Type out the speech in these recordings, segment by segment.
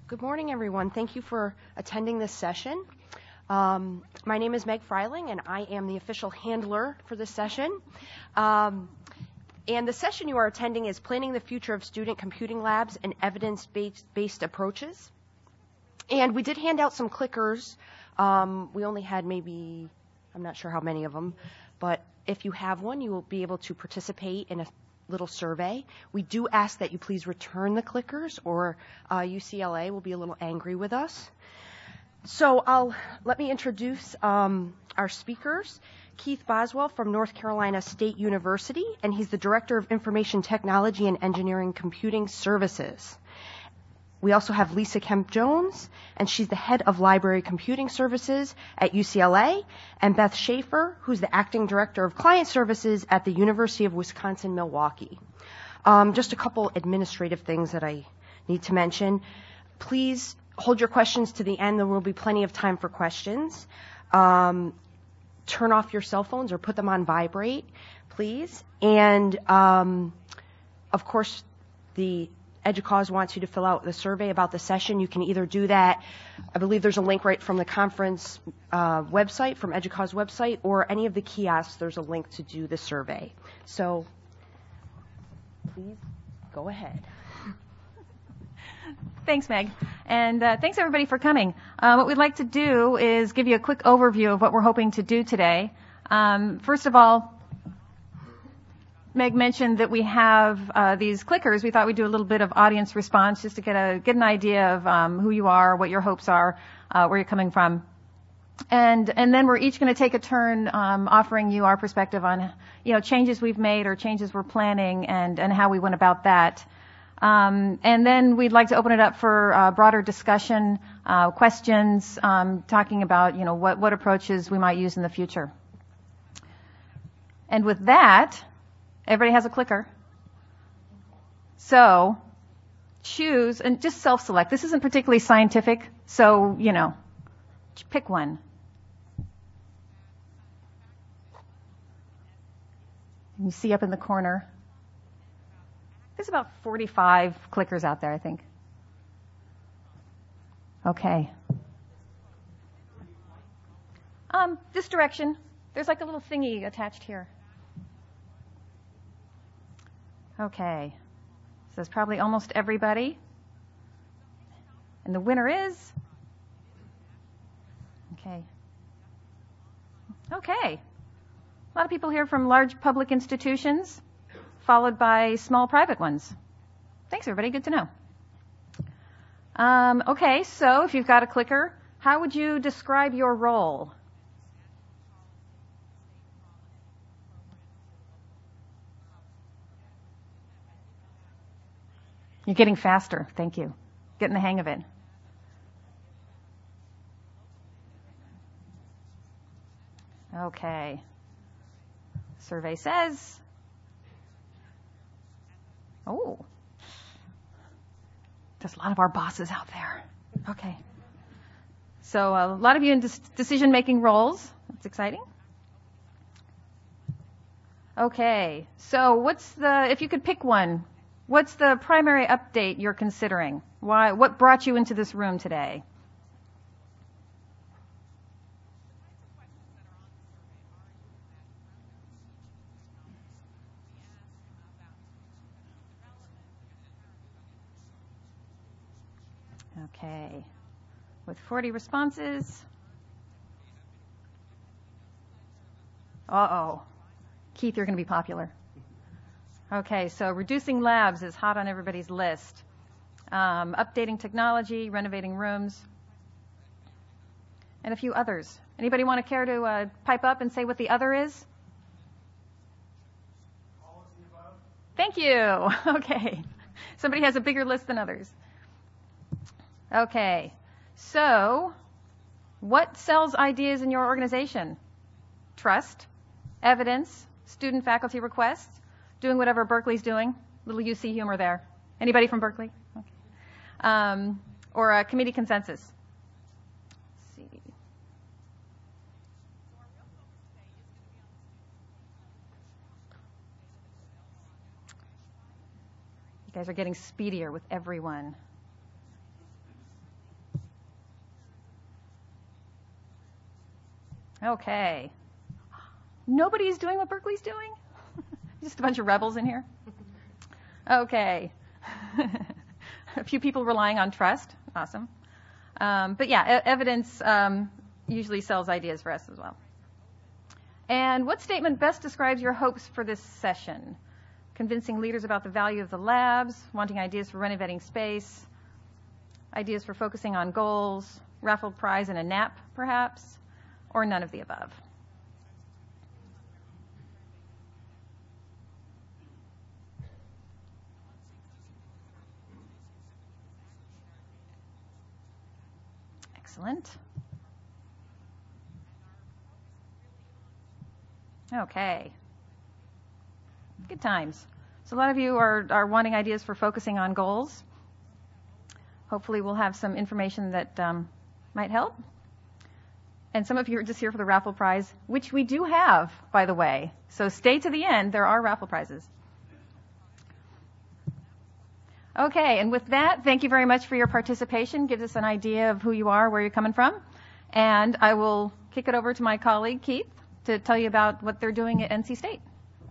Good morning, everyone. Thank you for attending this session. My name is Meg Freiling, and I am the official handler for this session. And the session you are attending is Planning the Future of Student Computing Labs and Evidence-Based Approaches. And we did hand out some clickers. We only had maybe, I'm not sure how many of them, but if you have one, you will be able to participate in a little survey. We do ask that you please return the clickers, or UCLA will be a little angry with us. So let me introduce our speakers. Keith Boswell from North Carolina State University, and he's the Director of Information Technology and Engineering Computing Services. We also have Lisa Kemp-Jones, and she's the Head of Library Computing Services at UCLA, and Beth Schaefer, who's the Acting Director of Client Services at the University of Wisconsin-Milwaukee. Just a couple administrative things that I need to mention. Please hold your questions to the end. There will be plenty of time for questions. Turn off your cell phones or put them on vibrate, please. And, of course, the EDUCAUSE wants you to fill out the survey about the session. You can either do that, I believe there's a link right from the conference website, from EDUCAUSE website, or any of the kiosks, there's a link to do the survey. So please go ahead. Thanks, Meg. And thanks, everybody, for coming. What we'd like to do is give you a quick overview of what we're hoping to do today. First of all, Meg mentioned that we have these clickers. We thought we'd do a little bit of audience response just to get an idea of who you are, what your hopes are, where you're coming from. And then we're each going to take a turn offering you our perspective on, changes we've made or changes we're planning and how we went about that. And then we'd like to open it up for broader discussion, questions, talking about, what approaches we might use in the future. And with that, everybody has a clicker. So choose and just self-select. This isn't particularly scientific, so, pick one. And you see up in the corner, there's about 45 clickers out there, I think. Okay. This direction. There's like a little thingy attached here. Okay. So that's probably almost everybody. And the winner is? Okay. Okay. A lot of people here from large public institutions, followed by small private ones. Thanks, everybody. Good to know. Okay, so if you've got a clicker, how would you describe your role? You're getting faster. Thank you. Getting the hang of it. Okay. Survey says, there's a lot of our bosses out there. Okay. So a lot of you in decision-making roles. That's exciting. Okay. So if you could pick one, what's the primary update you're considering? What brought you into this room today? Okay. With 40 responses. Uh-oh. Keith, you're going to be popular. Okay, so reducing labs is hot on everybody's list. Updating technology, renovating rooms, and a few others. Anybody want to care to pipe up and say what the other is? All of the above. Thank you. Okay. Somebody has a bigger list than others. Okay. So, what sells ideas in your organization? Trust, evidence, student faculty requests, doing whatever Berkeley's doing. Little UC humor there. Anybody from Berkeley? Okay. Or a committee consensus. Let's see. You guys are getting speedier with everyone. Okay. Nobody's doing what Berkeley's doing? Just a bunch of rebels in here? Okay. A few people relying on trust. Awesome. But yeah, evidence usually sells ideas for us as well. And what statement best describes your hopes for this session? Convincing leaders about the value of the labs, wanting ideas for renovating space, ideas for focusing on goals, raffle prize and a nap, perhaps, or none of the above? Excellent. Okay. Good times. So a lot of you are wanting ideas for focusing on goals. Hopefully we'll have some information that might help. And some of you are just here for the raffle prize, which we do have, by the way. So stay to the end. There are raffle prizes. Okay, and with that, thank you very much for your participation. Gives us an idea of who you are, where you're coming from. And I will kick it over to my colleague, Keith, to tell you about what they're doing at NC State.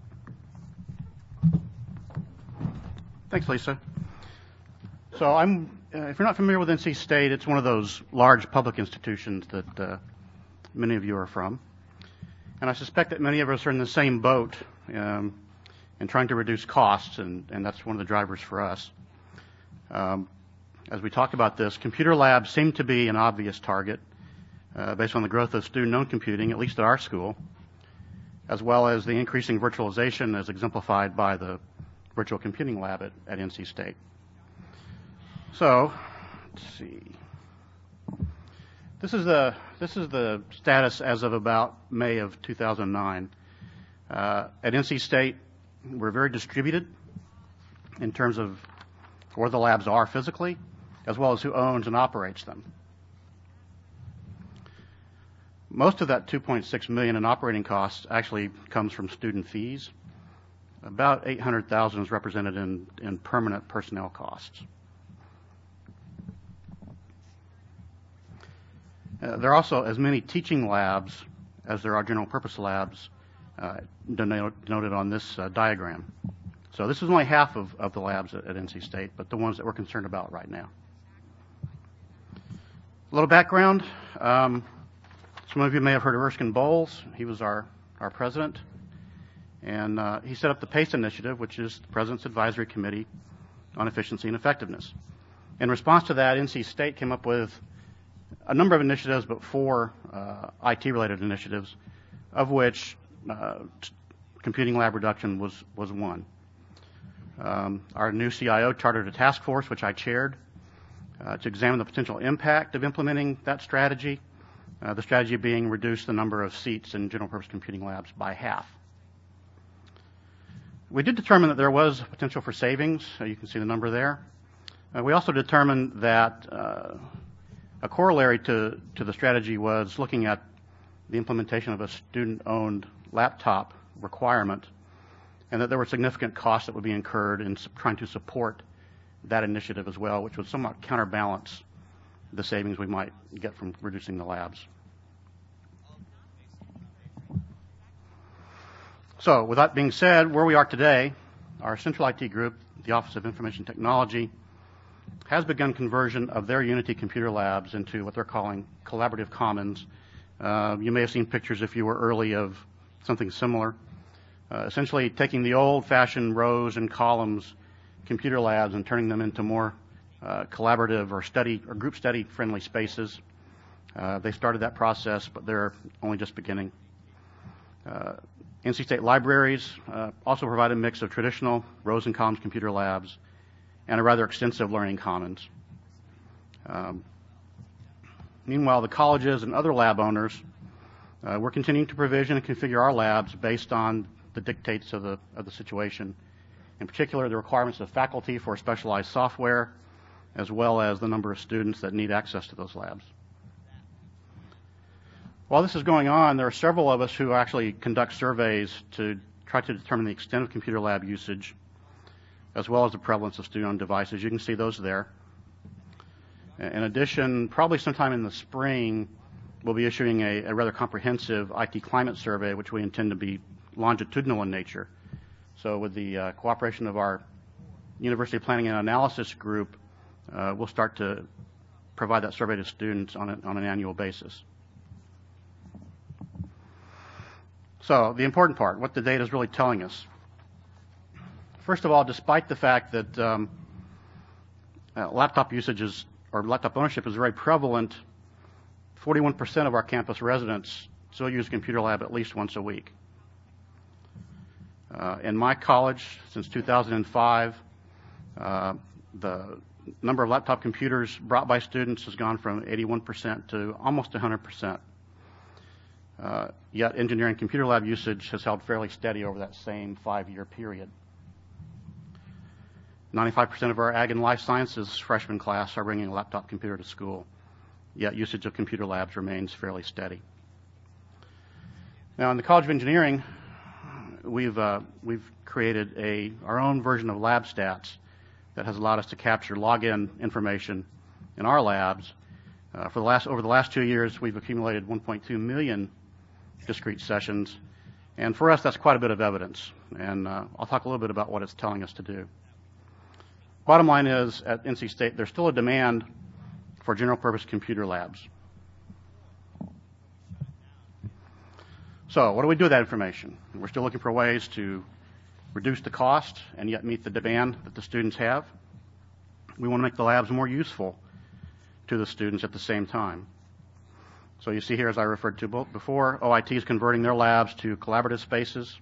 Thanks, Lisa. So if you're not familiar with NC State, it's one of those large public institutions that many of you are from. And I suspect that many of us are in the same boat in trying to reduce costs, and that's one of the drivers for us. As we talk about this, computer labs seem to be an obvious target based on the growth of student-owned computing, at least at our school, as well as the increasing virtualization as exemplified by the virtual computing lab at NC State. So, let's see. This is the status as of about May of 2009. At NC State, we're very distributed in terms of where the labs are physically, as well as who owns and operates them. Most of that $2.6 million in operating costs actually comes from student fees. About $800,000 is represented in permanent personnel costs. There are also as many teaching labs as there are general purpose labs denoted on this diagram. So this is only half of the labs at NC State, but the ones that we're concerned about right now. A little background. Some of you may have heard of Erskine Bowles. He was our president. And he set up the PACE initiative, which is the President's Advisory Committee on Efficiency and Effectiveness. In response to that, NC State came up with a number of initiatives, but 4 IT-related initiatives, of which computing lab reduction was one. Our new CIO chartered a task force, which I chaired, to examine the potential impact of implementing that strategy, the strategy being reduce the number of seats in general purpose computing labs by half. We did determine that there was potential for savings. You can see the number there. We also determined that a corollary to the strategy was looking at the implementation of a student-owned laptop requirement, and that there were significant costs that would be incurred in trying to support that initiative as well, which would somewhat counterbalance the savings we might get from reducing the labs. So, with that being said, where we are today, our central IT group, the Office of Information Technology, has begun conversion of their Unity computer labs into what they're calling collaborative commons. You may have seen pictures, if you were early, of something similar. Essentially taking the old-fashioned rows and columns computer labs and turning them into more collaborative or group study friendly spaces. They started that process, but they're only just beginning. NC State libraries also provide a mix of traditional rows and columns computer labs and a rather extensive learning commons. Meanwhile, the colleges and other lab owners, we're continuing to provision and configure our labs based on the dictates of the situation. In particular, the requirements of faculty for specialized software, as well as the number of students that need access to those labs. While this is going on, there are several of us who actually conduct surveys to try to determine the extent of computer lab usage, as well as the prevalence of student-owned devices. You can see those there. In addition, probably sometime in the spring, we'll be issuing a rather comprehensive IT climate survey, which we intend to be longitudinal in nature. So with the cooperation of our University Planning and Analysis group, we'll start to provide that survey to students on an annual basis. So the important part, what the data is really telling us. First of all, despite the fact that laptop usage or laptop ownership is very prevalent, 41% of our campus residents still use Computer Lab at least once a week. In my college, since 2005, the number of laptop computers brought by students has gone from 81% to almost 100%. Yet engineering Computer Lab usage has held fairly steady over that same 5-year period. 95% of our Ag and Life Sciences freshman class are bringing a laptop computer to school, yet usage of Computer Labs remains fairly steady. Now, in the College of Engineering, we've created our own version of LabStats that has allowed us to capture login information in our labs. Over the last 2 years, we've accumulated 1.2 million discrete sessions, and for us, that's quite a bit of evidence. And I'll talk a little bit about what it's telling us to do. Bottom line is, at NC State, there's still a demand for general-purpose computer labs. So what do we do with that information? We're still looking for ways to reduce the cost and yet meet the demand that the students have. We want to make the labs more useful to the students at the same time. So you see here, as I referred to before, OIT is converting their labs to collaborative spaces.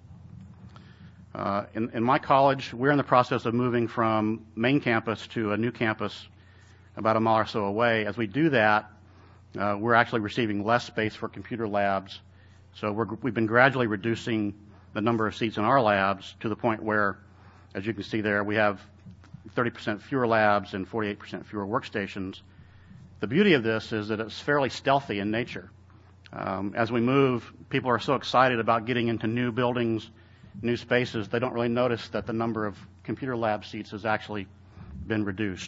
In my college, we're in the process of moving from main campus to a new campus about a mile or so away. As we do that, we're actually receiving less space for computer labs. So we've been gradually reducing the number of seats in our labs to the point where, as you can see there, we have 30% fewer labs and 48% fewer workstations. The beauty of this is that it's fairly stealthy in nature. As we move, people are so excited about getting into new buildings, new spaces, they don't really notice that the number of computer lab seats has actually been reduced.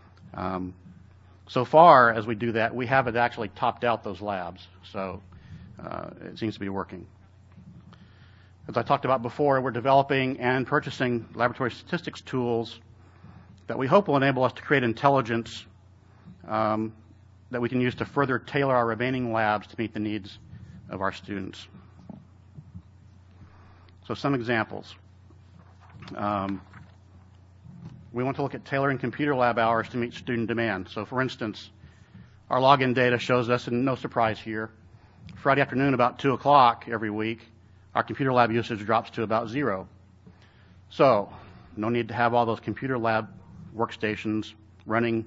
So far, as we do that, we haven't actually topped out those labs, so it seems to be working. As I talked about before, we're developing and purchasing laboratory statistics tools that we hope will enable us to create intelligence that we can use to further tailor our remaining labs to meet the needs of our students. So some examples. We want to look at tailoring computer lab hours to meet student demand. So for instance, our login data shows us, and no surprise here, Friday afternoon about 2 o'clock every week, our computer lab usage drops to about 0. So no need to have all those computer lab workstations running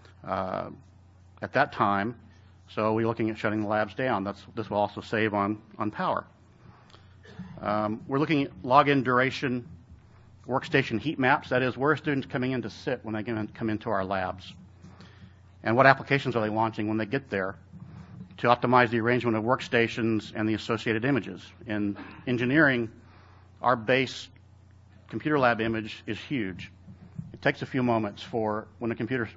at that time. So we're looking at shutting the labs down. This will also save on power. We're looking at login duration, workstation heat maps. That is, where are students coming in to sit when they come into our labs? And what applications are they launching when they get there to optimize the arrangement of workstations and the associated images? In engineering, our base computer lab image is huge. It takes a few moments for when a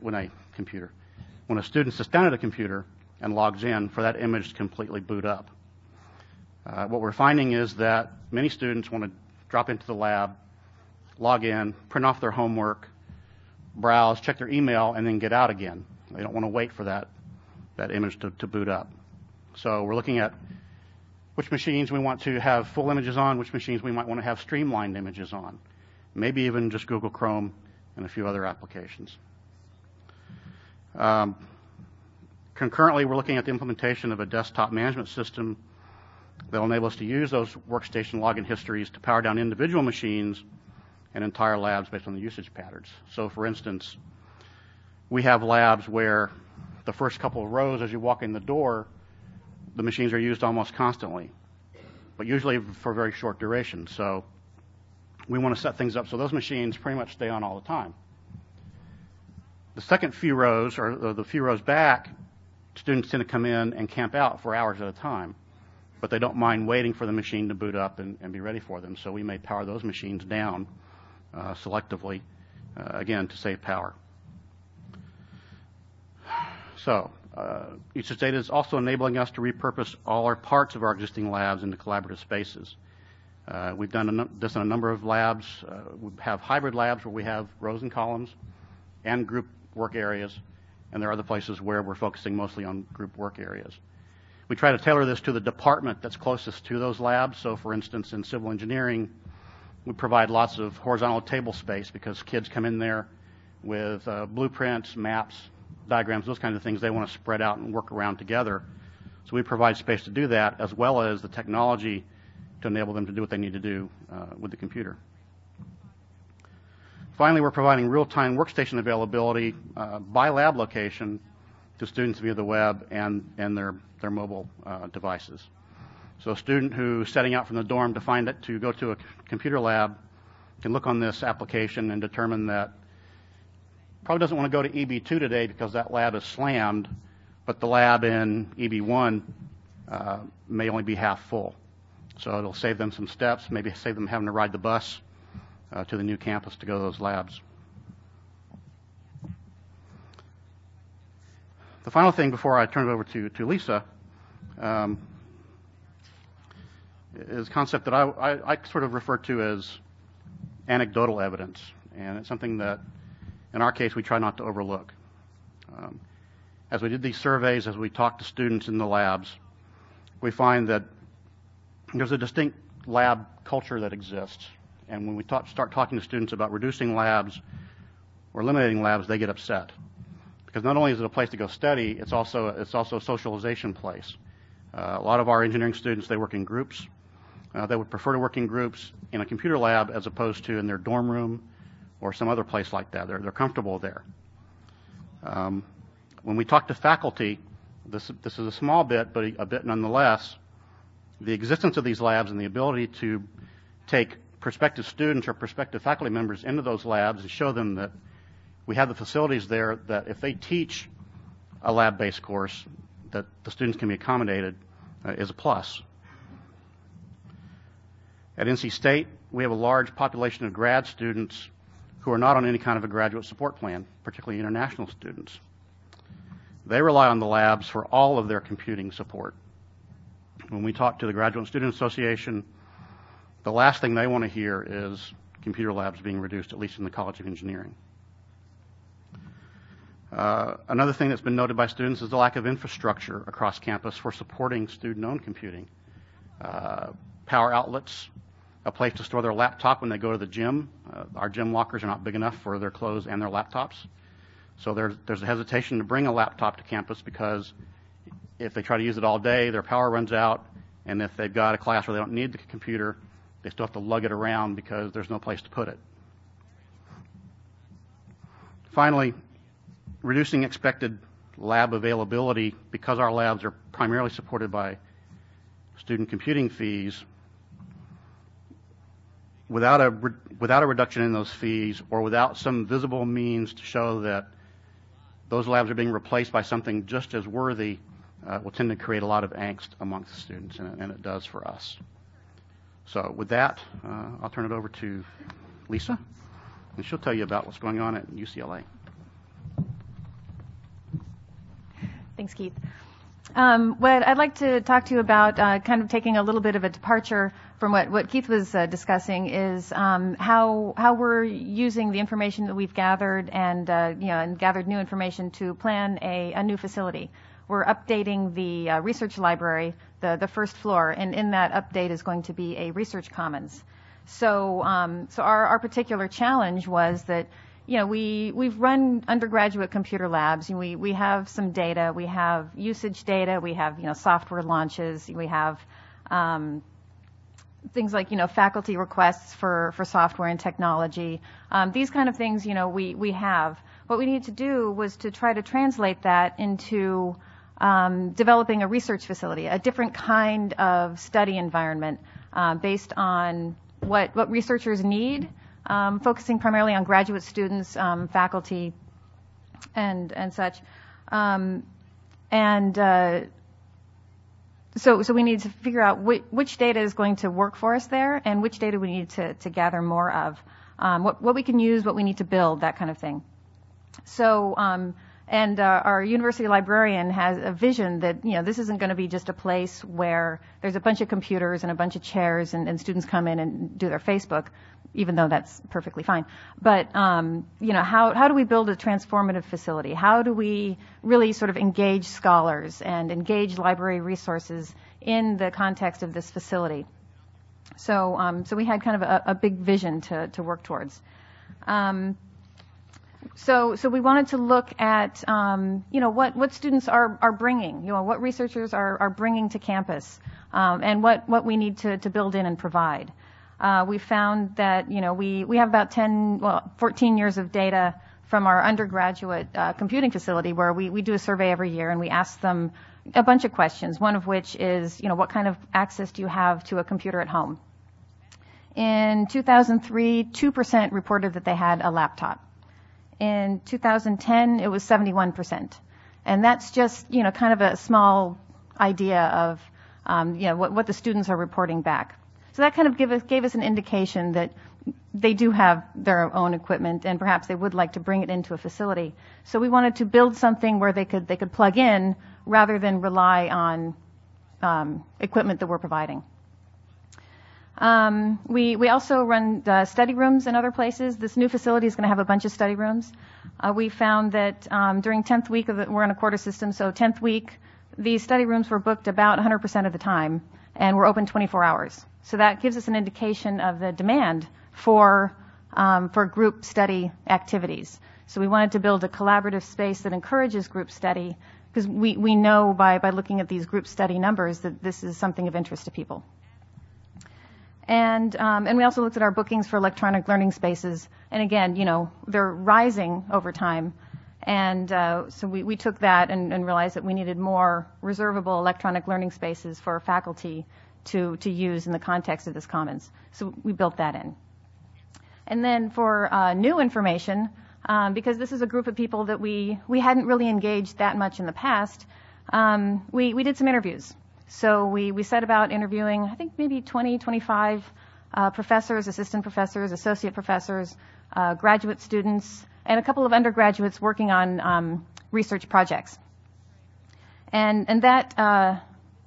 student sits down at a computer and logs in for that image to completely boot up. What we're finding is that many students want to drop into the lab, log in, print off their homework, browse, check their email, and then get out again. They don't want to wait for that image to boot up. So we're looking at which machines we want to have full images on, which machines we might want to have streamlined images on, maybe even just Google Chrome and a few other applications. Concurrently, we're looking at the implementation of a desktop management system that will enable us to use those workstation login histories to power down individual machines and entire labs based on the usage patterns. So for instance, we have labs where the first couple of rows as you walk in the door, the machines are used almost constantly, but usually for very short duration. So we want to set things up so those machines pretty much stay on all the time. The second few rows, or the few rows back, students tend to come in and camp out for hours at a time, but they don't mind waiting for the machine to boot up and be ready for them. So we may power those machines down selectively, again, to save power. So Usage data is also enabling us to repurpose all our parts of our existing labs into collaborative spaces. We've done this in a number of labs. We have hybrid labs where we have rows and columns and group work areas, and there are other places where we're focusing mostly on group work areas. We try to tailor this to the department that's closest to those labs. So, for instance, in civil engineering, we provide lots of horizontal table space because kids come in there with blueprints, maps, diagrams, those kinds of things they want to spread out and work around together. So we provide space to do that, as well as the technology to enable them to do what they need to do with the computer. Finally, we're providing real-time workstation availability by lab location to students via the web and their mobile devices. So a student who's setting out from the dorm to go to a computer lab can look on this application and determine that probably doesn't want to go to EB2 today because that lab is slammed, but the lab in EB1 may only be half full. So it'll save them some steps, maybe save them having to ride the bus to the new campus to go to those labs. The final thing before I turn it over to Lisa is a concept that I sort of refer to as anecdotal evidence, and it's something that, in our case, we try not to overlook. As we did these surveys, as we talked to students in the labs, we find that there's a distinct lab culture that exists. And when we start talking to students about reducing labs or eliminating labs, they get upset. Because not only is it a place to go study, it's also a socialization place. A lot of our engineering students, they work in groups. They would prefer to work in groups in a computer lab as opposed to in their dorm room or some other place like that. They're comfortable there. When we talk to faculty, this is a small bit, but a bit nonetheless, the existence of these labs and the ability to take prospective students or prospective faculty members into those labs and show them that we have the facilities there that if they teach a lab-based course, that the students can be accommodated is a plus. At NC State, we have a large population of grad students who are not on any kind of a graduate support plan, particularly international students. They rely on the labs for all of their computing support. When we talk to the Graduate Student Association, the last thing they want to hear is computer labs being reduced, at least in the College of Engineering. Another thing that's been noted by students is the lack of infrastructure across campus for supporting student-owned computing. Power outlets, a place to store their laptop when they go to the gym. Our gym lockers are not big enough for their clothes and their laptops. So there's a hesitation to bring a laptop to campus because if they try to use it all day, their power runs out, and if they've got a class where they don't need the computer, they still have to lug it around because there's no place to put it. Finally, reducing expected lab availability because our labs are primarily supported by student computing fees. Without a reduction in those fees or without some visible means to show that those labs are being replaced by something just as worthy, will tend to create a lot of angst amongst the students, and it does for us. So with that, I'll turn it over to Lisa, and she'll tell you about what's going on at UCLA. Thanks, Keith. What I'd like to talk to you about, kind of taking a little bit of a departure from what Keith was discussing, is how we're using the information that we've gathered and gathered new information to plan a new facility. We're updating the research library, the first floor, and in that update is going to be a research commons. So our particular challenge was that we've run undergraduate computer labs. We have some data. We have usage data. We have software launches. We have things like faculty requests for software and technology. These kind of things we have. What we needed to do was to try to translate that into developing a research facility, a different kind of study environment based on what researchers need. Focusing primarily on graduate students, faculty, and such. So we need to figure out which data is going to work for us there and which data we need to gather more of. What we can use, what we need to build, that kind of thing. So And our university librarian has a vision that, this isn't going to be just a place where there's a bunch of computers and a bunch of chairs and students come in and do their Facebook, even though that's perfectly fine. But, how do we build a transformative facility? How do we really sort of engage scholars and engage library resources in the context of this facility? So we had kind of a big vision to work towards. So we wanted to look at, what students are bringing, what researchers are bringing to campus, and what we need to build in and provide. We found that, we have about 14 years of data from our undergraduate computing facility where we do a survey every year and we ask them a bunch of questions, one of which is, what kind of access do you have to a computer at home? In 2003, 2% reported that they had a laptop. In 2010, it was 71%. And that's just, kind of a small idea of, what the students are reporting back. So that kind of gave us an indication that they do have their own equipment and perhaps they would like to bring it into a facility. So we wanted to build something where they could plug in rather than rely on equipment that we're providing. We also run study rooms in other places. This new facility is going to have a bunch of study rooms. We found that during 10th week we're on a quarter system, so 10th week, these study rooms were booked about 100% of the time, and we're open 24 hours. So that gives us an indication of the demand for group study activities. So we wanted to build a collaborative space that encourages group study, because we know by looking at these group study numbers that this is something of interest to people. And we also looked at our bookings for electronic learning spaces. And again, they're rising over time. And so we took that and realized that we needed more reservable electronic learning spaces for faculty to use in the context of this commons. So we built that in. And then for new information, because this is a group of people that we hadn't really engaged that much in the past, we did some interviews. So we set about interviewing, I think maybe 20, 25 professors, assistant professors, associate professors, graduate students, and a couple of undergraduates working on research projects. And that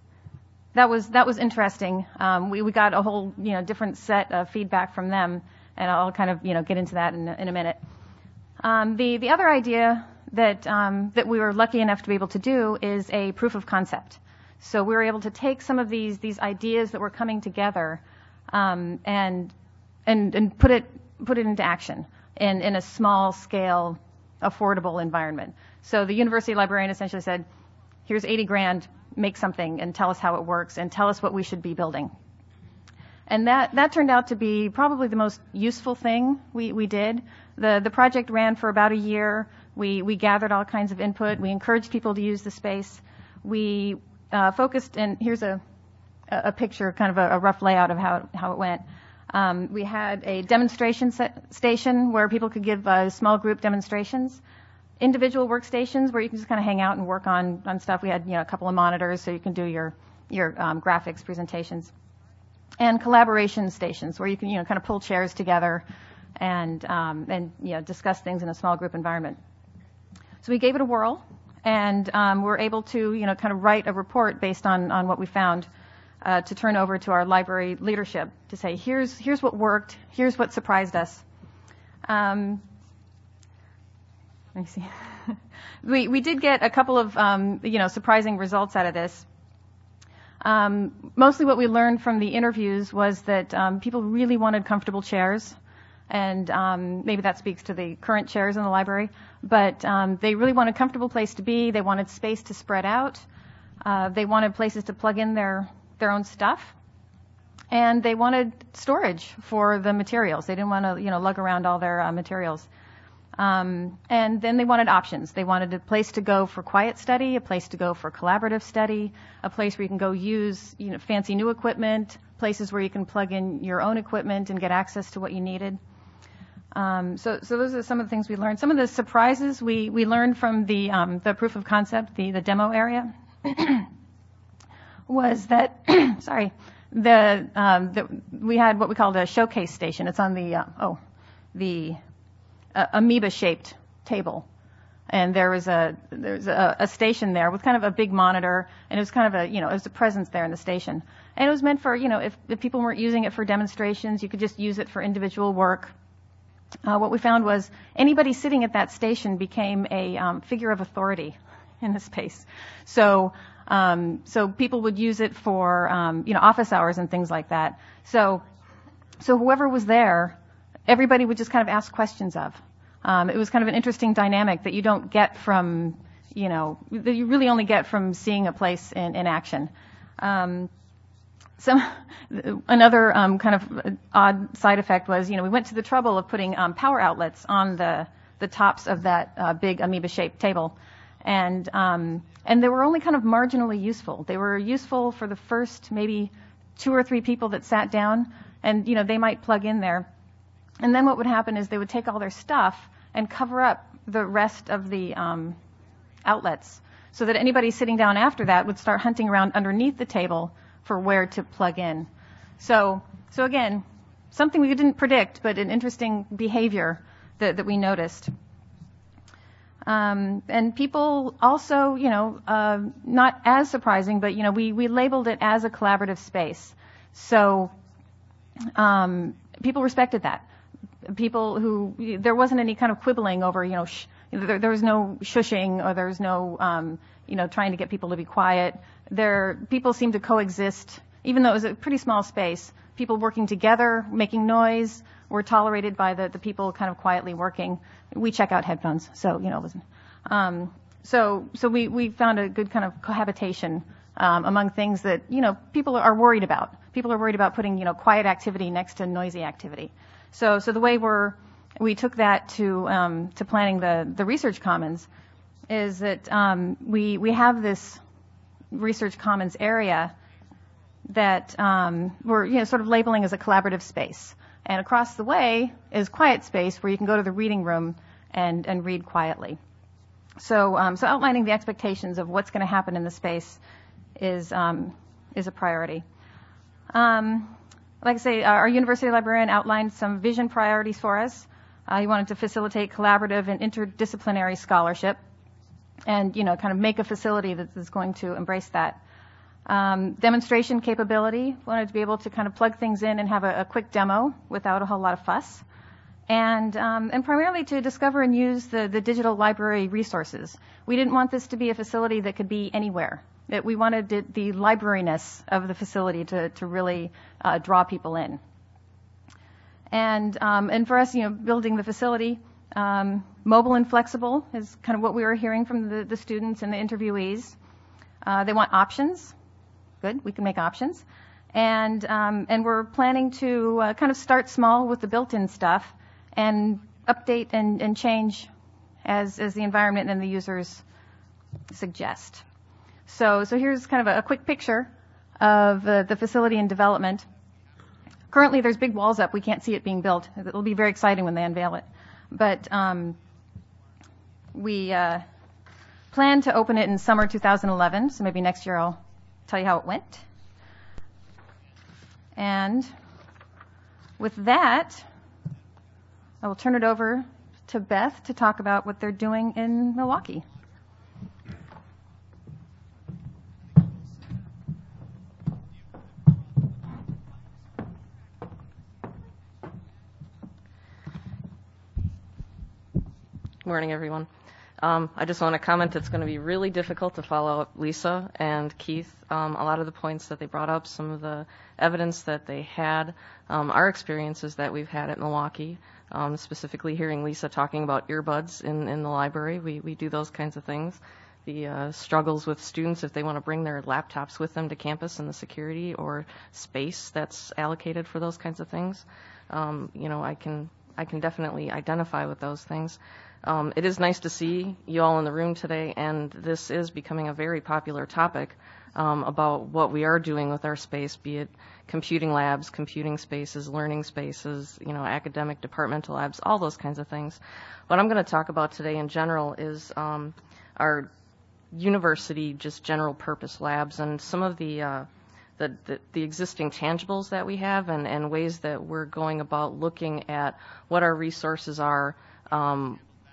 was interesting. We got a whole different set of feedback from them, and I'll kind of get into that in a minute. The other idea that we were lucky enough to be able to do is a proof of concept. So we were able to take some of these ideas that were coming together and put it into action in a small scale, affordable environment. So the university librarian essentially said, "Here's $80,000, make something and tell us how it works and tell us what we should be building." And that turned out to be probably the most useful thing we did. The project ran for about a year. We gathered all kinds of input. We encouraged people to use the space. We focused, and here's a picture, kind of a rough layout of how it went. We had a demonstration station where people could give small group demonstrations, individual workstations where you can just kind of hang out and work on stuff. We had a couple of monitors so you can do your graphics presentations, and collaboration stations where you can kind of pull chairs together and discuss things in a small group environment. So we gave it a whirl. And we're able to, kind of write a report based on what we found to turn over to our library leadership to say, here's what worked, here's what surprised us. Let me see. We did get a couple of, surprising results out of this. Mostly what we learned from the interviews was that people really wanted comfortable chairs. And maybe that speaks to the current chairs in the library. But they really wanted a comfortable place to be. They wanted space to spread out. They wanted places to plug in their own stuff. And they wanted storage for the materials. They didn't want to, lug around all their materials. And then they wanted options. They wanted a place to go for quiet study, a place to go for collaborative study, a place where you can go use, fancy new equipment, places where you can plug in your own equipment and get access to what you needed. So those are some of the things we learned. Some of the surprises we learned from the proof of concept, the demo area, was that we had what we called a showcase station. It's on the amoeba-shaped table. And there was a station there with kind of a big monitor, and it was kind of it was a presence there in the station. And it was meant for, if people weren't using it for demonstrations, you could just use it for individual work. What we found was anybody sitting at that station became a figure of authority in the space. So people would use it for, office hours and things like that. So whoever was there, everybody would just kind of ask questions of. It was kind of an interesting dynamic that you don't get from, that you really only get from seeing a place in action. Another kind of odd side effect was, we went to the trouble of putting power outlets on the tops of that big amoeba-shaped table, and they were only kind of marginally useful. They were useful for the first maybe 2 or 3 people that sat down, and they might plug in there. And then what would happen is they would take all their stuff and cover up the rest of the outlets, so that anybody sitting down after that would start hunting around underneath the table for where to plug in. So again, something we didn't predict, but an interesting behavior that we noticed. And people also, not as surprising, but we labeled it as a collaborative space. So people respected that. People who, there wasn't any kind of quibbling over, there was no shushing, or there was no, trying to get people to be quiet. People seemed to coexist, even though it was a pretty small space. People working together, making noise, were tolerated by the people kind of quietly working. We check out headphones, so, listen. So we found a good kind of cohabitation among things that, people are worried about. People are worried about putting, quiet activity next to noisy activity. So the way we took that to planning the research commons is that we have this research commons area that we're sort of labeling as a collaborative space, and across the way is quiet space where you can go to the reading room and read quietly. So outlining the expectations of what's going to happen in the space is a priority. Like I say, our university librarian outlined some vision priorities for us. He wanted to facilitate collaborative and interdisciplinary scholarship, and kind of make a facility that's going to embrace that. Demonstration capability, wanted to be able to kind of plug things in and have a quick demo without a whole lot of fuss. And primarily to discover and use the digital library resources. We didn't want this to be a facility that could be anywhere. We wanted the libraryness of the facility to really draw people in. And for us, building the facility, mobile and flexible is kind of what we were hearing from the students and the interviewees. They want options. Good, we can make options. And we're planning to kind of start small with the built-in stuff and update and change as the environment and the users suggest. So here's kind of a quick picture of the facility in development. Currently, there's big walls up. We can't see it being built. It'll be very exciting when they unveil it. But we plan to open it in summer 2011, so maybe next year I'll tell you how it went. And with that, I will turn it over to Beth to talk about what they're doing in Milwaukee. Good morning, everyone. I just want to comment it's going to be really difficult to follow up Lisa and Keith. A lot of the points that they brought up, some of the evidence that they had, our experiences that we've had at Milwaukee, specifically hearing Lisa talking about earbuds in the library. We do those kinds of things. The struggles with students if they want to bring their laptops with them to campus and the security or space that's allocated for those kinds of things. I can definitely identify with those things. It is nice to see you all in the room today, and this is becoming a very popular topic about what we are doing with our space, be it computing labs, computing spaces, learning spaces, academic departmental labs, all those kinds of things. What I'm going to talk about today in general is our university, just general purpose labs, and some of the existing tangibles that we have and ways that we're going about looking at what our resources are,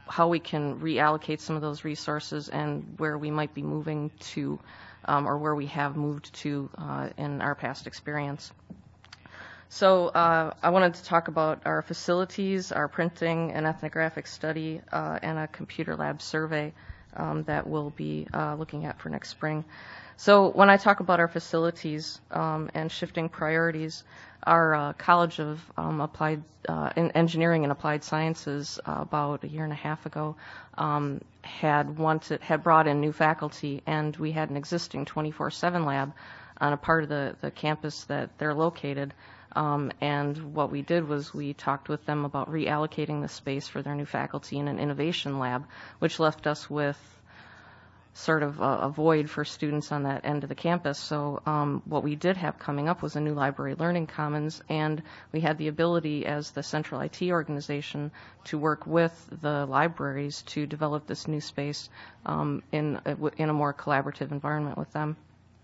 how we can reallocate some of those resources and where we might be moving to, or where we have moved to in our past experience. So I wanted to talk about our facilities, our printing and ethnographic study, and a computer lab survey that we'll be looking at for next spring. So when I talk about our facilities and shifting priorities, our College of Engineering and Applied Sciences about a year and a half ago had brought in new faculty, and we had an existing 24/7 lab on a part of the campus that they're located. And what we did was we talked with them about reallocating the space for their new faculty in an innovation lab, which left us with sort of a void for students on that end of the campus. So what we did have coming up was a new library learning commons, and we had the ability as the central IT organization to work with the libraries to develop this new space in a more collaborative environment with them.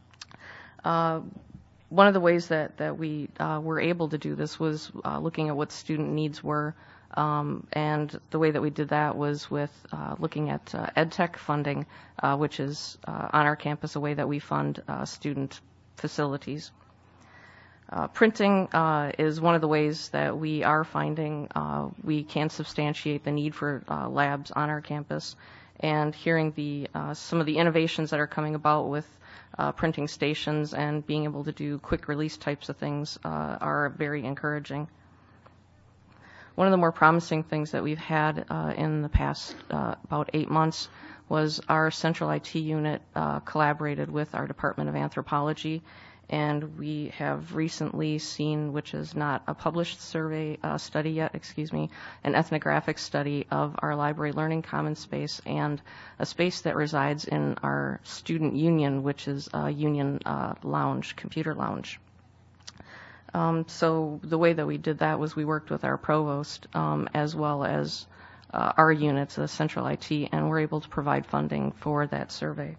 One of the ways that we were able to do this was looking at what student needs were, and the way that we did that was with looking at EdTech funding, which is on our campus a way that we fund student facilities. Printing is one of the ways that we are finding we can substantiate the need for labs on our campus, and hearing some of the innovations that are coming about with printing stations and being able to do quick release types of things are very encouraging. One of the more promising things that we've had in the past about 8 months was our central IT unit collaborated with our Department of Anthropology, and we have recently seen, which is not a published survey study yet, an ethnographic study of our library learning commons space and a space that resides in our student union, which is a union lounge, computer lounge. So the way that we did that was we worked with our provost as well as our units, the central IT, and we're able to provide funding for that survey.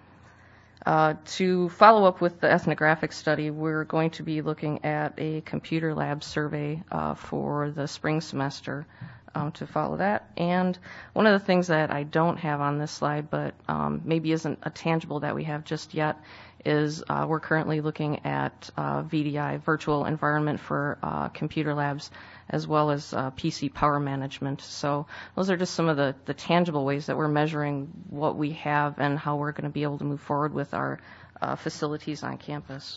To follow up with the ethnographic study, we're going to be looking at a computer lab survey for the spring semester to follow that. And one of the things that I don't have on this slide, but maybe isn't a tangible that we have just yet, is we're currently looking at VDI, virtual environment for computer labs, as well as PC power management. So those are just some of the tangible ways that we're measuring what we have and how we're going to be able to move forward with our facilities on campus.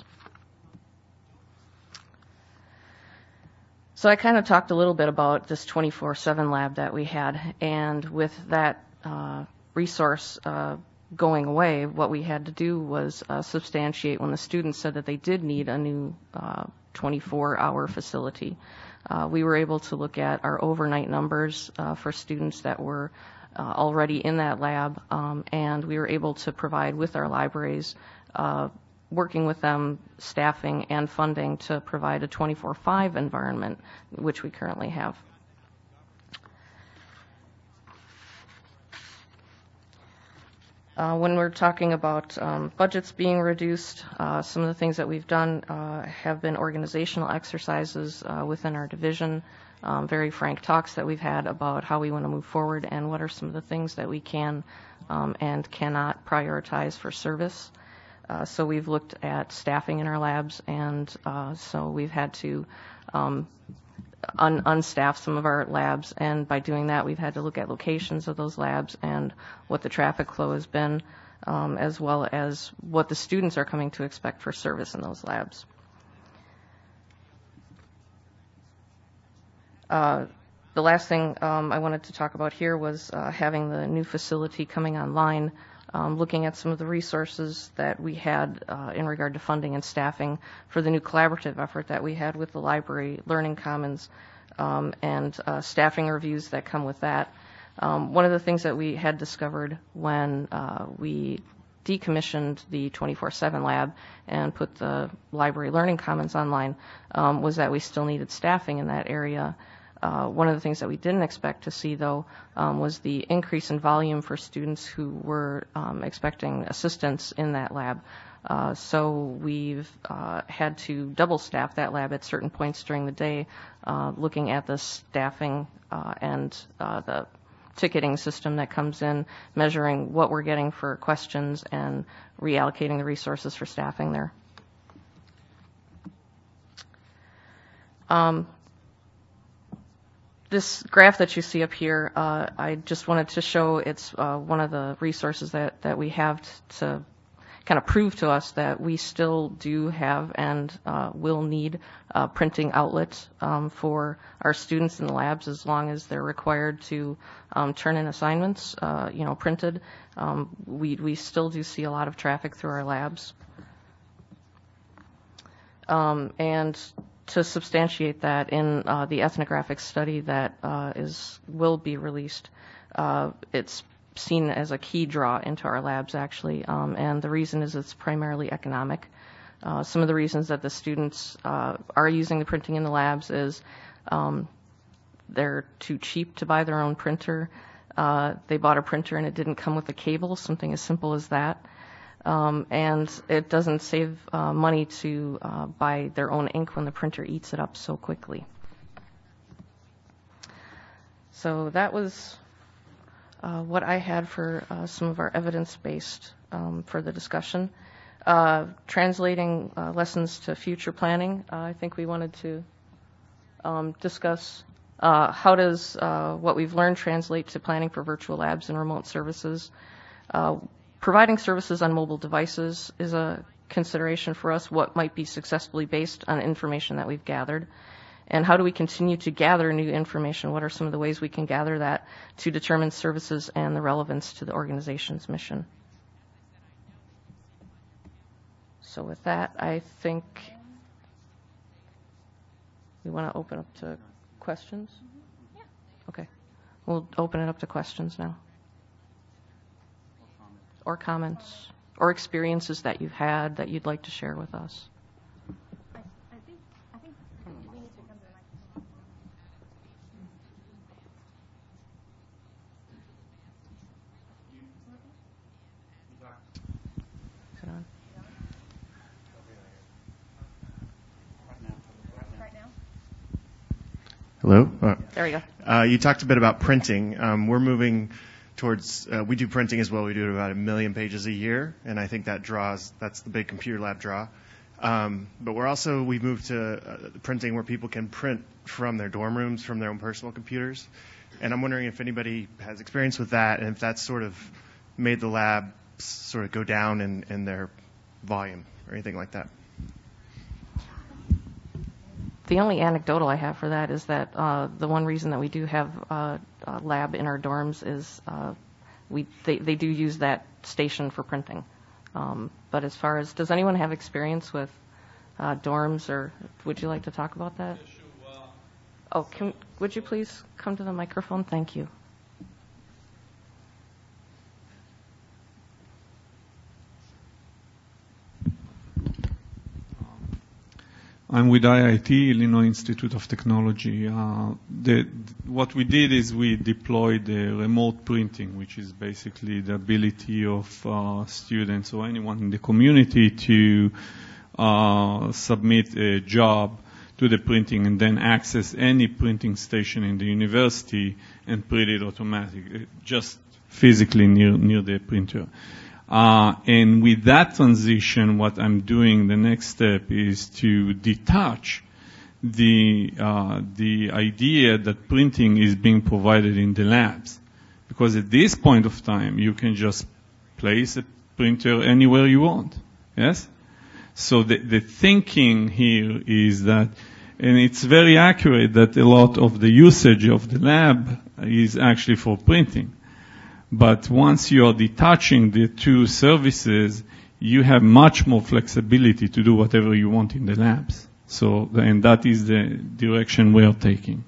So I kind of talked a little bit about this 24/7 lab that we had, and with that resource going away, what we had to do was substantiate when the students said that they did need a new 24-hour facility. We were able to look at our overnight numbers for students that were already in that lab, and we were able to provide with our libraries, working with them, staffing and funding to provide a 24/5 environment, which we currently have. When we're talking about budgets being reduced, some of the things that we've done have been organizational exercises within our division, very frank talks that we've had about how we want to move forward and what are some of the things that we can and cannot prioritize for service. So we've looked at staffing in our labs, and so we've had to unstaff some of our labs, and by doing that we've had to look at locations of those labs and what the traffic flow has been, as well as what the students are coming to expect for service in those labs. The last thing I wanted to talk about here was having the new facility coming online, looking at some of the resources that we had in regard to funding and staffing for the new collaborative effort that we had with the library learning commons, and staffing reviews that come with that. One of the things that we had discovered when we decommissioned the 24/7 lab and put the library learning commons online was that we still needed staffing in that area. One of the things that we didn't expect to see, though, was the increase in volume for students who were expecting assistance in that lab. So we've had to double staff that lab at certain points during the day, looking at the staffing and the ticketing system that comes in, measuring what we're getting for questions and reallocating the resources for staffing there. This graph that you see up here, I just wanted to show it's one of the resources that we have to kind of prove to us that we still do have and will need printing outlets for our students in the labs as long as they're required to turn in assignments, printed. We still do see a lot of traffic through our labs. And to substantiate that, in the ethnographic study that will be released, it's seen as a key draw into our labs, actually, and the reason is it's primarily economic. Some of the reasons that the students are using the printing in the labs is they're too cheap to buy their own printer. They bought a printer and it didn't come with a cable, something as simple as that. And it doesn't save money to buy their own ink when the printer eats it up so quickly. So that was what I had for some of our evidence-based for the discussion. Translating lessons to future planning, I think we wanted to discuss how does what we've learned translate to planning for virtual labs and remote services. Providing services on mobile devices is a consideration for us, what might be successfully based on information that we've gathered. And how do we continue to gather new information? What are some of the ways we can gather that to determine services and the relevance to the organization's mission? So with that, I think we want to open up to questions? Yeah. Okay. We'll open it up to questions now. Or comments, or experiences that you've had that you'd like to share with us. I think we need to come to the microphone. Is it on? Right now? Hello? There we go. You talked a bit about printing. We're moving towards, we do printing as well. We do about 1 million pages a year, and I think that's the big computer lab draw. But we've moved to printing where people can print from their dorm rooms, from their own personal computers. And I'm wondering if anybody has experience with that, and if that's sort of made the lab sort of go down in their volume or anything like that. The only anecdotal I have for that is that the one reason that we do have a lab in our dorms is they do use that station for printing. But as far as, does anyone have experience with dorms, or would you like to talk about that? Yeah, sure. Would you please come to the microphone? Thank you. I'm with IIT, Illinois Institute of Technology. What we did is we deployed remote printing, which is basically the ability of students or anyone in the community to submit a job to the printing and then access any printing station in the university and print it automatically, just physically near the printer. And with that transition, what I'm doing, the next step is to detach the idea that printing is being provided in the labs. Because at this point of time, you can just place a printer anywhere you want. Yes? So the thinking here is that, and it's very accurate that a lot of the usage of the lab is actually for printing. But once you are detaching the two services, you have much more flexibility to do whatever you want in the labs. So, and that is the direction we are taking.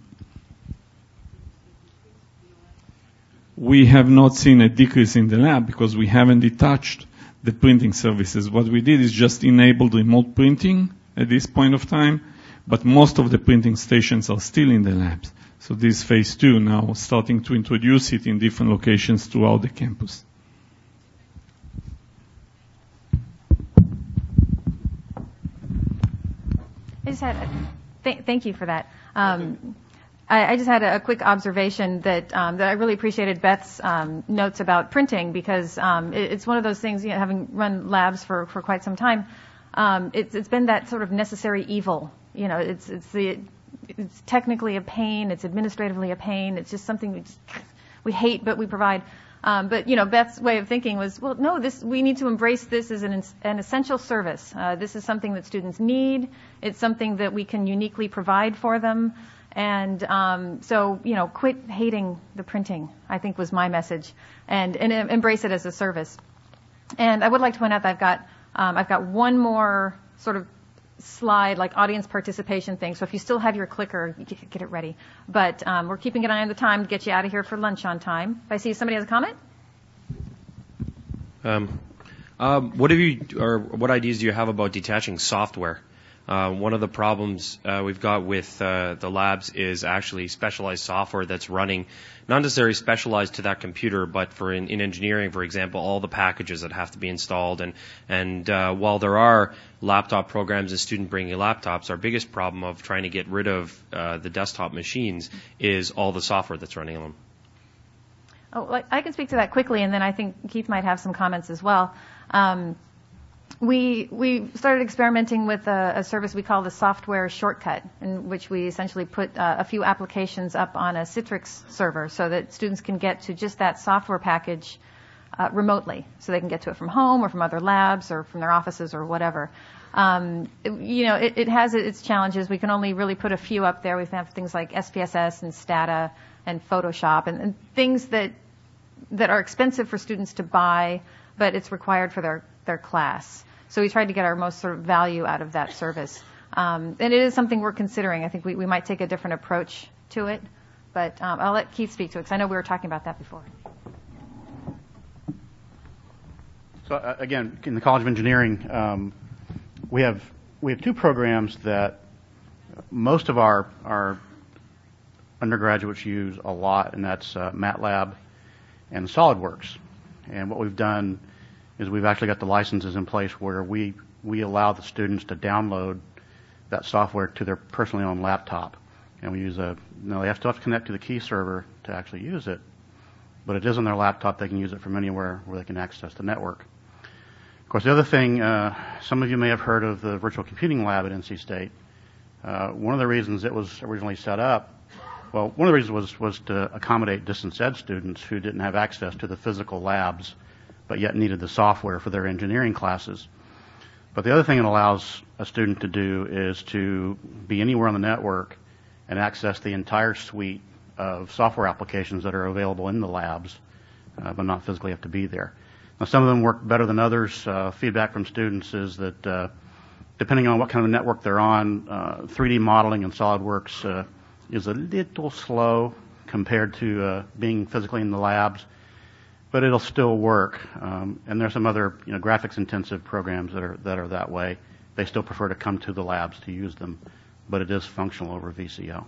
We have not seen a decrease in the lab because we haven't detached the printing services. What we did is just enabled remote printing at this point of time, but most of the printing stations are still in the labs. So this is phase 2 now, starting to introduce it in different locations throughout the campus. I just had thank you for that. I just had a quick observation that I really appreciated Beth's notes about printing, because it's one of those things, having run labs for quite some time, it's been that sort of necessary evil. It's technically a pain, it's administratively a pain, it's just something we hate but we provide. But Beth's way of thinking was, well, no, we need to embrace this as an essential service. This is something that students need. It's something that we can uniquely provide for them. And so, quit hating the printing, I think, was my message, and embrace it as a service. And I would like to point out that I've got one more sort of slide, like audience participation thing. So if you still have your clicker, you get it ready. But we're keeping an eye on the time to get you out of here for lunch on time. If I see somebody has a comment. What ideas do you have about detaching software? One of the problems we've got with the labs is actually specialized software that's running, not necessarily specialized to that computer, but in engineering, for example, all the packages that have to be installed. And while there are laptop programs and student bringing laptops, our biggest problem of trying to get rid of the desktop machines is all the software that's running on them. Oh, I can speak to that quickly, and then I think Keith might have some comments as well. We started experimenting with a service we call the Software Shortcut, in which we essentially put a few applications up on a Citrix server so that students can get to just that software package remotely. So they can get to it from home or from other labs or from their offices or whatever. It has its challenges. We can only really put a few up there. We have things like SPSS and Stata and Photoshop and things that are expensive for students to buy, but it's required for their class. So we tried to get our most sort of value out of that service. And it is something we're considering. I think we might take a different approach to it. But I'll let Keith speak to it, because I know we were talking about that before. So again, in the College of Engineering, we have two programs that most of our undergraduates use a lot, and that's MATLAB and SolidWorks. And what we've done is we've actually got the licenses in place where we allow the students to download that software to their personally owned laptop. And we use they still have to connect to the key server to actually use it, but it is on their laptop. They can use it from anywhere where they can access the network. Of course, the other thing, some of you may have heard of the virtual computing lab at NC State. One of the reasons it was originally set up, one of the reasons was to accommodate distance ed students who didn't have access to the physical labs, but yet needed the software for their engineering classes. But the other thing it allows a student to do is to be anywhere on the network and access the entire suite of software applications that are available in the labs, but not physically have to be there. Now, some of them work better than others. Feedback from students is that depending on what kind of network they're on, 3D modeling in SolidWorks is a little slow compared to being physically in the labs, but it'll still work. And there's some other graphics-intensive programs that are that way. They still prefer to come to the labs to use them, but it is functional over VCO.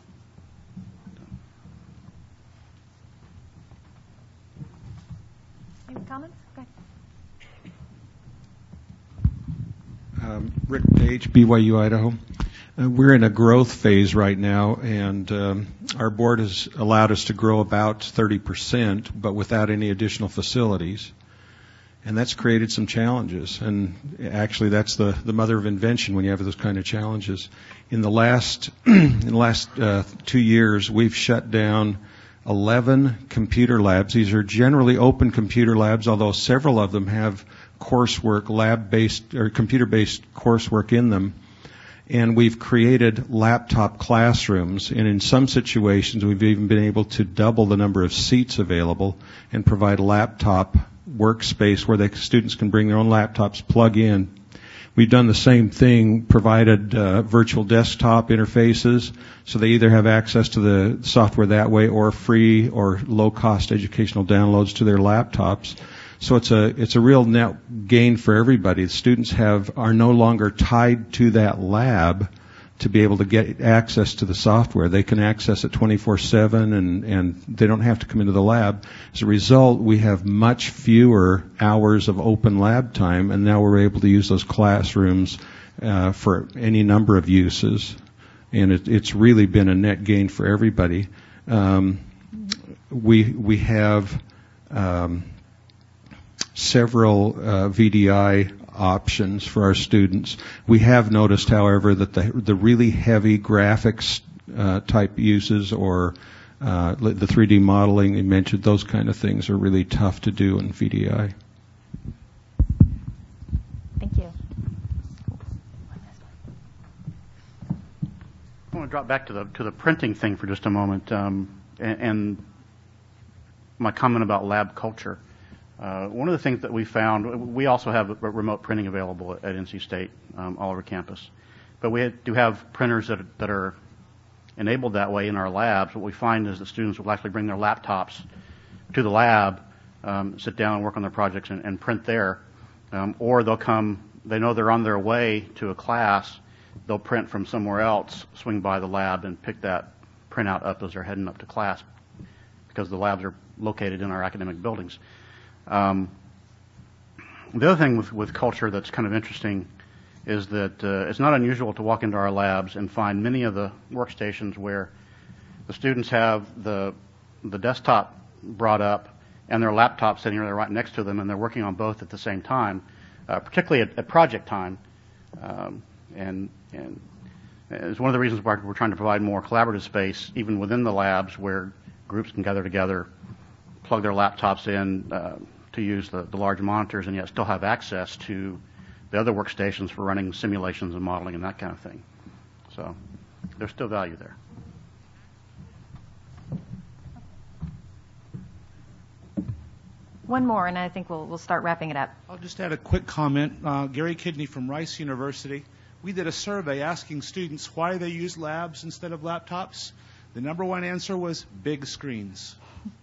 Any comments? Okay. Rick Page, BYU, Idaho. We're in a growth phase right now, and our board has allowed us to grow about 30%, but without any additional facilities. And that's created some challenges. And actually, that's the mother of invention when you have those kind of challenges. In the last 2 years, we've shut down 11 computer labs. These are generally open computer labs, although several of them have coursework, lab-based or computer-based coursework in them. And we've created laptop classrooms, and in some situations we've even been able to double the number of seats available and provide laptop workspace where the students can bring their own laptops, plug in. We've done the same thing, provided virtual desktop interfaces, so they either have access to the software that way or free or low-cost educational downloads to their laptops. So it's a real net gain for everybody. The students are no longer tied to that lab to be able to get access to the software. They can access it 24/7 and they don't have to come into the lab. As a result, we have much fewer hours of open lab time, and now we're able to use those classrooms for any number of uses. and it's really been a net gain for everybody. We have several VDI options for our students. We have noticed, however, that the really heavy graphics type uses or the 3D modeling you mentioned, those kind of things are really tough to do in VDI. Thank you. I want to drop back to the printing thing for just a moment, and my comment about lab culture. One of the things that we found, we also have remote printing available at NC State all over campus, but we do have printers that are enabled that way in our labs. What we find is that students will actually bring their laptops to the lab, sit down and work on their projects and print there, or they'll come. They know they're on their way to a class. They'll print from somewhere else, swing by the lab, and pick that printout up as they're heading up to class, because the labs are located in our academic buildings. The other thing with culture that's kind of interesting is that it's not unusual to walk into our labs and find many of the workstations where the students have the desktop brought up and their laptop sitting there right next to them, and they're working on both at the same time, particularly at project time. And it's one of the reasons why we're trying to provide more collaborative space, even within the labs, where groups can gather together, plug their laptops in to use the large monitors, and yet still have access to the other workstations for running simulations and modeling and that kind of thing. So there's still value there. One more, and I think we'll start wrapping it up. I'll just add a quick comment. Gary Kidney from Rice University. We did a survey asking students why they use labs instead of laptops. The number one answer was big screens.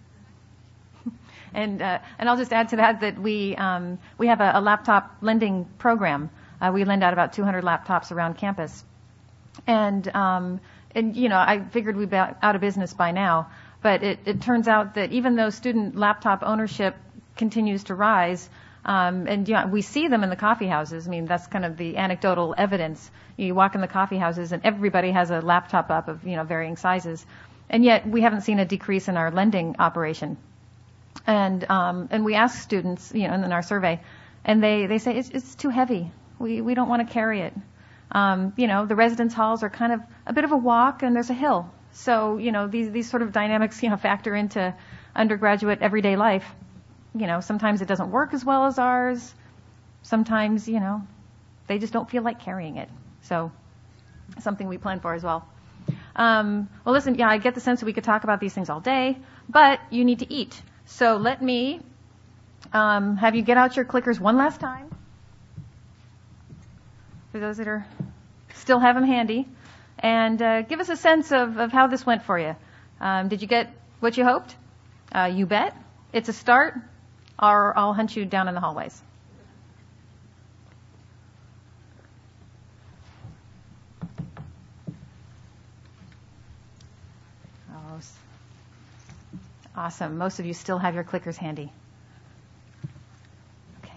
And I'll just add to that we have a laptop lending program. We lend out about 200 laptops around campus, and you know, I figured we'd be out of business by now, but it turns out that even though student laptop ownership continues to rise, and you know, we see them in the coffee houses. I mean, that's kind of the anecdotal evidence. You walk in the coffee houses and everybody has a laptop up of, you know, varying sizes, and yet we haven't seen a decrease in our lending operation. And we ask students, you know, in our survey, and they say it's too heavy. We don't want to carry it. You know, the residence halls are kind of a bit of a walk, and there's a hill. So, you know, these sort of dynamics, you know, factor into undergraduate everyday life. You know, sometimes it doesn't work as well as ours. Sometimes, you know, they just don't feel like carrying it. So, something we plan for as well. Well, listen, yeah, I get the sense that we could talk about these things all day, but you need to eat. So let me have you get out your clickers one last time. For those that are still have them handy. And give us a sense of how this went for you. Did you get what you hoped? You bet. It's a start, or I'll hunt you down in the hallways. Awesome. Most of you still have your clickers handy. Okay.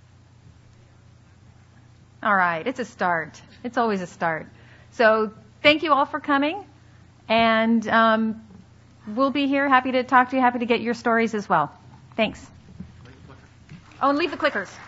All right. It's a start. It's always a start. So thank you all for coming. And we'll be here, happy to talk to you, happy to get your stories as well. Thanks. Oh, and leave the clickers.